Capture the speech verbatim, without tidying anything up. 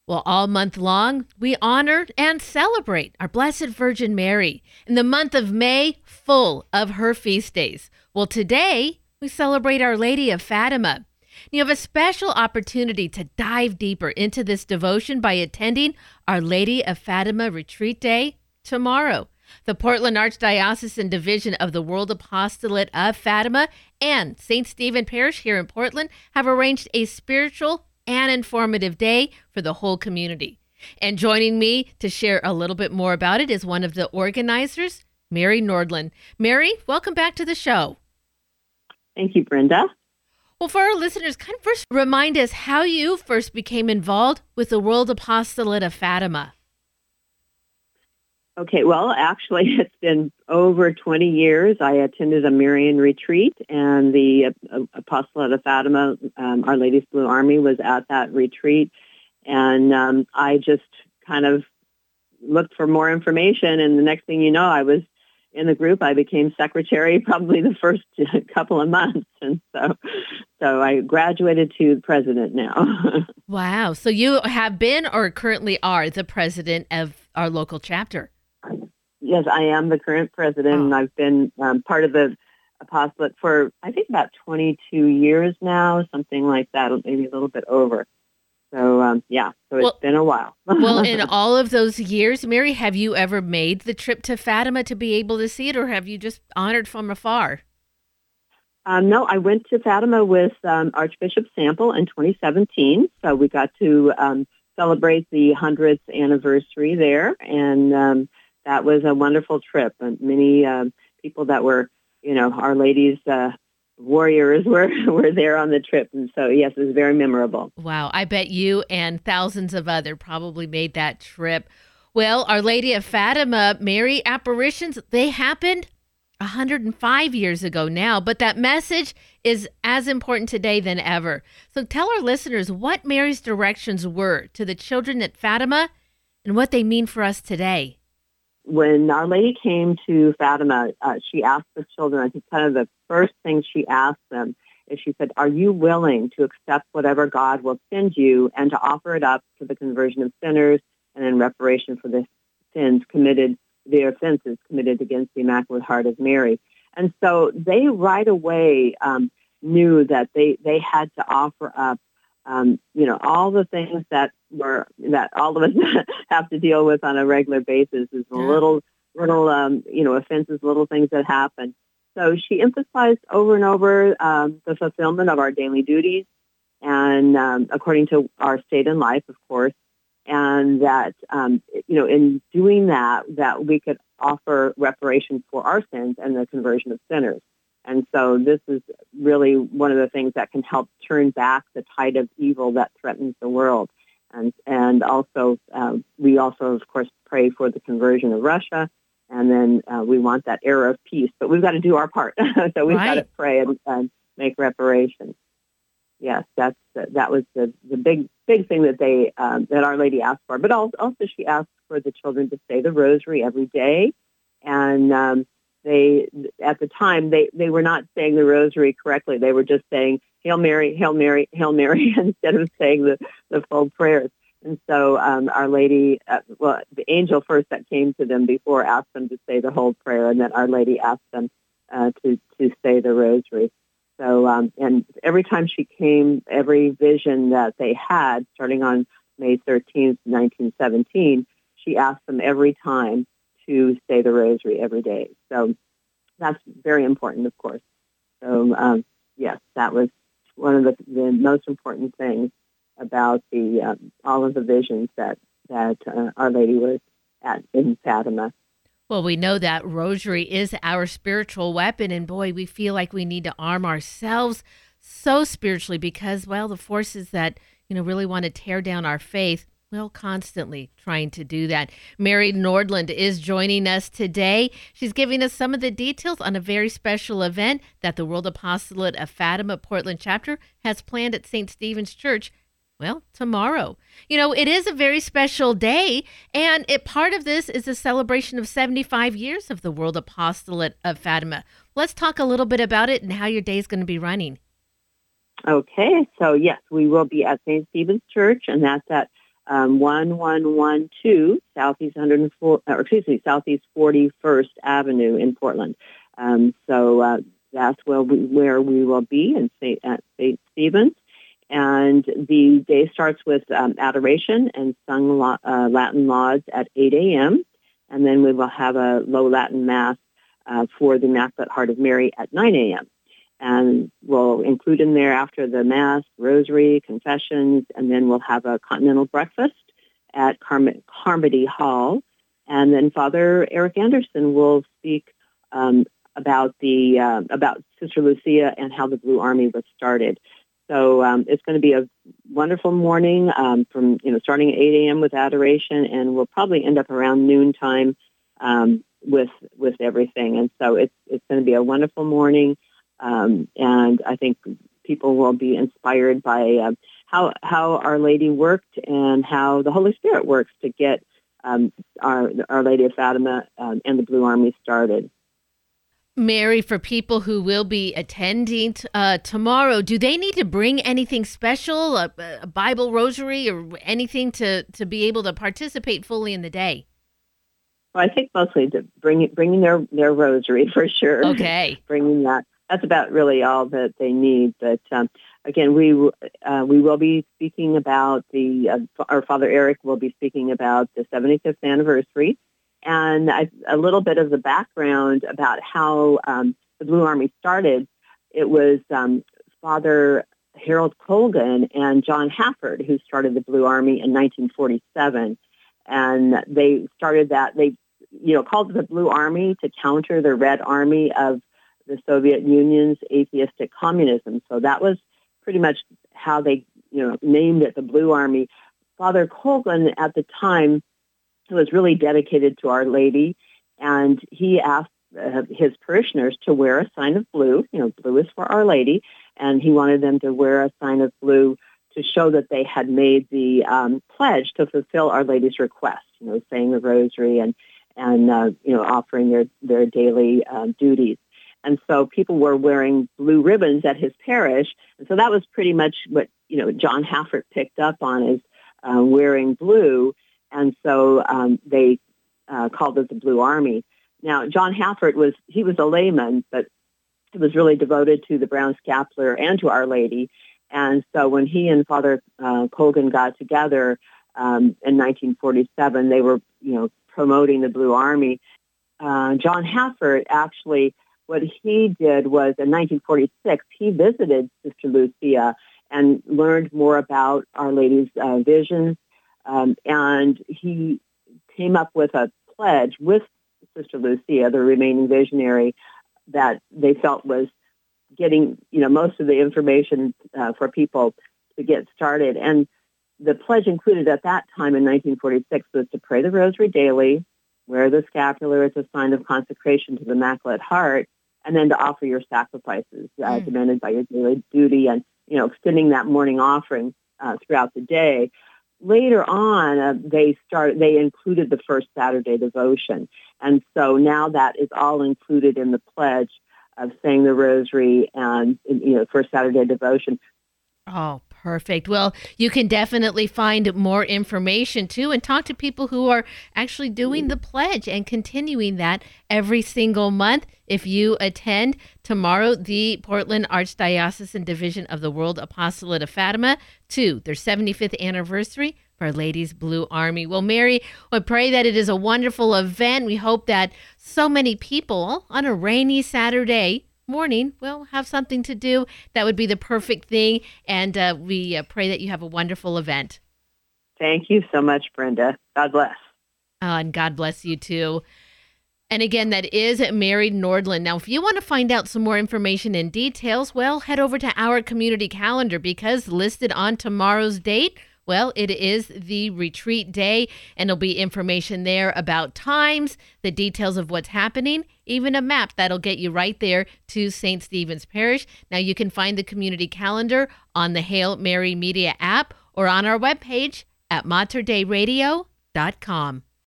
Well, all month long, we honor and celebrate our Blessed Virgin Mary in the month of May, full of her feast days. Well, today, we celebrate Our Lady of Fatima. You have a special opportunity to dive deeper into this devotion by attending Our Lady of Fatima Retreat Day tomorrow. The Portland Archdiocesan Division of the World Apostolate of Fatima and Saint Stephen Parish here in Portland have arranged a spiritual and informative day for the whole community. And joining me to share a little bit more about it is one of the organizers, Mary Nordland. Mary, welcome back to the show. Thank you, Brenda. Well, for our listeners, kind of first remind us how you first became involved with the World Apostolate of Fatima. Okay, well, actually, it's been over twenty years. I attended a Marian retreat, and the uh, Apostolate of Fatima, um, Our Lady's Blue Army, was at that retreat. And um, I just kind of looked for more information, and the next thing you know, I was in the group. I became secretary probably the first couple of months, and so so I graduated to president now. Wow. So you have been or currently are the president of our local chapter? Yes, I am the current president, oh. and I've been um, part of the apostolate for, I think, about twenty-two years now, something like that, maybe a little bit over. So, um, yeah, so it's well, been a while. Well, in all of those years, Mary, have you ever made the trip to Fatima to be able to see it, or have you just honored from afar? Um, no, I went to Fatima with um, Archbishop Sample in twenty seventeen, so we got to um, celebrate the hundredth anniversary there, and um, that was a wonderful trip. And many um, people that were, you know, Our Lady's uh, warriors were, were there on the trip. And so, yes, it was very memorable. Wow. I bet you and thousands of others probably made that trip. Well, Our Lady of Fatima, Mary, apparitions, they happened one hundred five years ago now, but that message is as important today than ever. So tell our listeners what Mary's directions were to the children at Fatima and what they mean for us today. When Our Lady came to Fatima, uh, she asked the children, I think kind of the first thing she asked them is she said, are you willing to accept whatever God will send you and to offer it up for the conversion of sinners and in reparation for the sins committed, the offenses committed against the Immaculate Heart of Mary? And so they right away um, knew that they, they had to offer up Um, you know, all the things that were that all of us have to deal with on a regular basis is the little, little, um, you know, offenses, little things that happen. So she emphasized over and over um, the fulfillment of our daily duties, and um, according to our state in life, of course, and that um, you know, in doing that, that we could offer reparation for our sins and the conversion of sinners. And so this is really one of the things that can help turn back the tide of evil that threatens the world. And and also, um, we also, of course, pray for the conversion of Russia. And then uh, we want that era of peace. But we've got to do our part. So we've right. got to pray and, and make reparations. Yes, that's that was the, the big big thing that they um, that Our Lady asked for. But also, also she asked for the children to say the rosary every day. And um They, at the time, they, they were not saying the rosary correctly. They were just saying, Hail Mary, Hail Mary, Hail Mary, instead of saying the, the full prayers. And so um, Our Lady, uh, well, the angel first that came to them before asked them to say the whole prayer, and then Our Lady asked them uh, to, to say the rosary. So, um, and every time she came, every vision that they had, starting on May thirteenth, nineteen seventeen, she asked them every time to say the rosary every day. So that's very important, of course. So, um, yes, that was one of the, the most important things about the um, all of the visions that, that uh, Our Lady was at in Fatima. Well, we know that rosary is our spiritual weapon, and boy, we feel like we need to arm ourselves so spiritually because, well, the forces that, you know, really want to tear down our faith, well, constantly trying to do that. Mary Nordland is joining us today. She's giving us some of the details on a very special event that the World Apostolate of Fatima Portland chapter has planned at Saint Stephen's Church, well, tomorrow. You know, it is a very special day, and it, part of this is a celebration of seventy-five years of the World Apostolate of Fatima. Let's talk a little bit about it and how your day is going to be running. Okay, so yes, we will be at Saint Stephen's Church, and that's at um, one one one two Southeast one hundred four, or excuse me, Southeast forty-first Avenue in Portland. Um, so uh, that's where we, where we will be in Saint at Saint Stephen's. And the day starts with um, adoration and sung lo- uh, Latin lauds at eight a.m. And then we will have a low Latin Mass uh, for the Immaculate Heart of Mary at nine a.m. And we'll include in there after the Mass, Rosary, confessions, and then we'll have a continental breakfast at Carm- Carmody Hall. And then Father Eric Anderson will speak um, about the uh, about Sister Lucia and how the Blue Army was started. So um, it's going to be a wonderful morning um, from, you know, starting at eight a.m. with adoration, and we'll probably end up around noontime um, with with everything. And so it's it's going to be a wonderful morning, um, and I think people will be inspired by uh, how how Our Lady worked and how the Holy Spirit works to get um, our Our Lady of Fatima um, and the Blue Army started. Mary, for people who will be attending t- uh, tomorrow, do they need to bring anything special, a, a Bible rosary or anything to, to be able to participate fully in the day? Well, I think mostly to bring bringing their, their rosary for sure. Okay. Bringing that. That's about really all that they need. But um, again, we uh, we will be speaking about the, uh, our Father Eric will be speaking about the seventy-fifth anniversary. And I, a little bit of the background about how um, the Blue Army started. It was um, Father Harold Colgan and John Hafford who started the Blue Army in nineteen forty-seven. And they started that, they you know, called it the Blue Army to counter the Red Army of the Soviet Union's atheistic communism. So that was pretty much how they, you know, named it the Blue Army. Father Colgan at the time was really dedicated to Our Lady, and he asked uh, his parishioners to wear a sign of blue. You know, blue is for Our Lady, and he wanted them to wear a sign of blue to show that they had made the um, pledge to fulfill Our Lady's request, you know, saying the rosary and, and uh, you know, offering their, their daily um, duties. And so people were wearing blue ribbons at his parish, and so that was pretty much what, you know, John Hafford picked up on, is uh, wearing blue. And so um, they uh, called it the Blue Army. Now, John Hafford was, he was a layman, but he was really devoted to the Brown Scapular and to Our Lady. And so when he and Father uh, Colgan got together um, in nineteen forty-seven, they were, you know, promoting the Blue Army. Uh, John Hafford, actually, what he did was in nineteen forty-six, he visited Sister Lucia and learned more about Our Lady's uh, visions. Um, and he came up with a pledge with Sister Lucia, the remaining visionary, that they felt was getting, you know, most of the information uh, for people to get started. And the pledge included at that time in nineteen forty-six was to pray the rosary daily, wear the scapular as a sign of consecration to the Immaculate Heart, and then to offer your sacrifices uh, mm. demanded by your daily duty, and, you know, extending that morning offering uh, throughout the day. Later on, uh, they started. They included the first Saturday devotion, and so now that is all included in the pledge of saying the rosary and, you know, first Saturday devotion. Oh, perfect. Well, you can definitely find more information too, and talk to people who are actually doing the pledge and continuing that every single month. If you attend tomorrow, the Portland Archdiocesan Division of the World Apostolate of Fatima, to their seventy-fifth anniversary for Our Lady's Blue Army. Well, Mary, we pray that it is a wonderful event. We hope that so many people on a rainy Saturday morning will have something to do. That would be the perfect thing. And uh, we uh, pray that you have a wonderful event. Thank you so much, Brenda. God bless. Uh, and God bless you too. And again, that is Mary Nordland. Now, if you want to find out some more information and details, well, head over to our community calendar, because listed on tomorrow's date, well, it is the retreat day, and there'll be information there about times, the details of what's happening, even a map that'll get you right there to Saint Stephen's Parish. Now, you can find the community calendar on the Hail Mary Media app or on our webpage at mater dei radio dot com.